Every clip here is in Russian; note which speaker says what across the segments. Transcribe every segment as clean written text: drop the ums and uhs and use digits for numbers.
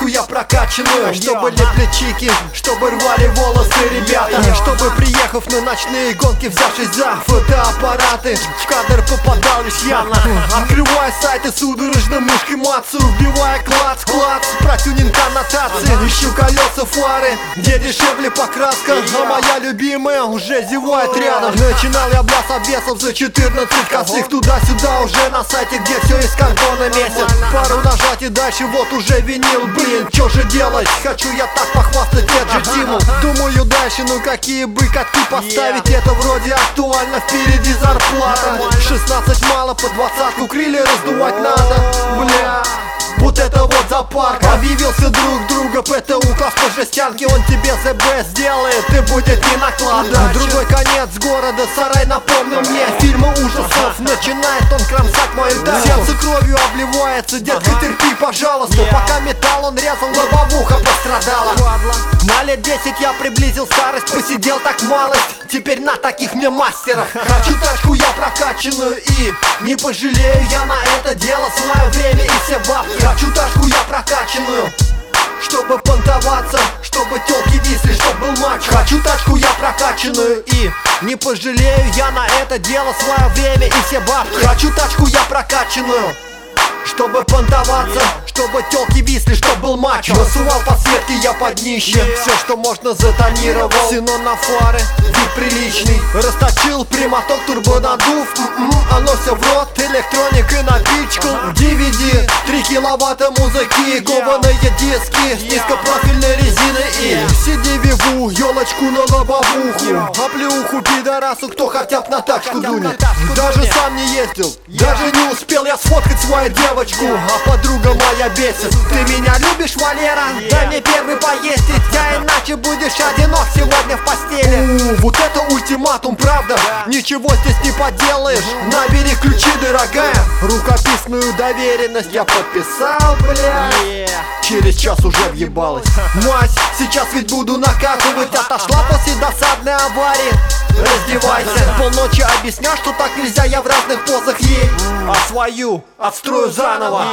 Speaker 1: тачку я прокачанную, чтобы лепли чики, чтобы рвали волосы ребята, чтобы, приехав на ночные гонки, взявшись за фотоаппараты, в кадр попадал лишь я. Открывая сайты, судорожно мышкой мацаю, вбивая клац-клац, про тюнинг аннотации. Ищу колеса, фары, где дешевле покраска, а моя любимая уже зевает рядом. Начинал я бляс обвесов за 14 косых, туда-сюда уже на сайте, где все из карбона месяц. Пару нажать и дальше вот уже винил. Блин, чё же делать? Хочу я так похвастать Эджи-Тиму. Думаю дальше, ну какие бы катки поставить, это вроде актуально, впереди зарплата. 16 мало, по 20-ку крылья раздувать надо. Бля, вот это вот зоопарк. Объявился друг друга ПТУ, класс по жестянке, он тебе ЗБ сделает, и будет не накладывать. Другой конец города, сарай, напомнил мне фильмы ужасов. Начинает он кромсать мою дачу, сердце кровью обливается, детка, терпи, пожалуйста. Пока металл он резал, лобовуха пострадала. На лет 10 я приблизил старость, посидел так малость, теперь на таких мне мастеров. Хочу тачку я прокачанную, и не пожалею я на это дело свое время и все бабки. Хочу тачку я прокачанную, чтобы понтоваться, чтобы тёлки висли, чтоб был матч. Хочу тачку я прокачанную, и не пожалею я на это дело свое время и все бабки. Хочу тачку я прокачанную, чтобы понтоваться, чтобы тёлки висли, чтоб был матч. Насувал подсветки я под днище, все, что можно, затонировал. Ксенон на фары, вид приличный. Расточил прямоток, турбонадув, оно все в рот, электроника напичкал. DVD, 3 киловатта музыки, кованые диски с низкопрофильной резины и CD-виву, елочку на лобовуху, оплеуху пидорасу, кто хотя б на тачку дунет. Даже сам не ездил, даже не успел я сфоткать свою девочку, а подруга моя бесит. Ты меня любишь, Валера? Дай мне первый поездить, а иначе будешь одинок сегодня в постели. Вот это ультиматум, правда? Ничего здесь не поделаешь. Набери ключи, дорогая. Рукописную доверенность я подписал, бля. Через час уже въебалась. Мать, сейчас ведь буду накатывать. Отошла после досадной аварии. Раздевайся. Полночи объясняю, что так нельзя, я в разных позах ей. А свою отстрою заново.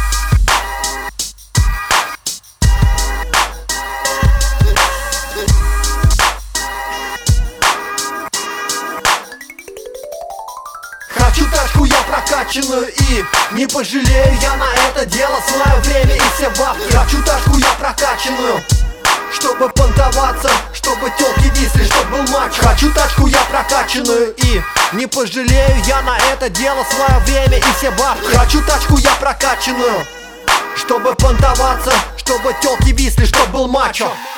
Speaker 1: Хочу тачку я прокачанную, и не пожалею я на это дело свое время и все бабки. Хочу тачку я прокачанную, чтобы понтоваться, чтобы тёлки висли, чтоб был матч. Хочу тачку я прокачанную, и не пожалею я на это дело свое время и все бабки. Хочу тачку я прокачанную, чтобы понтоваться, чтобы тёлки висли, чтоб был мачо.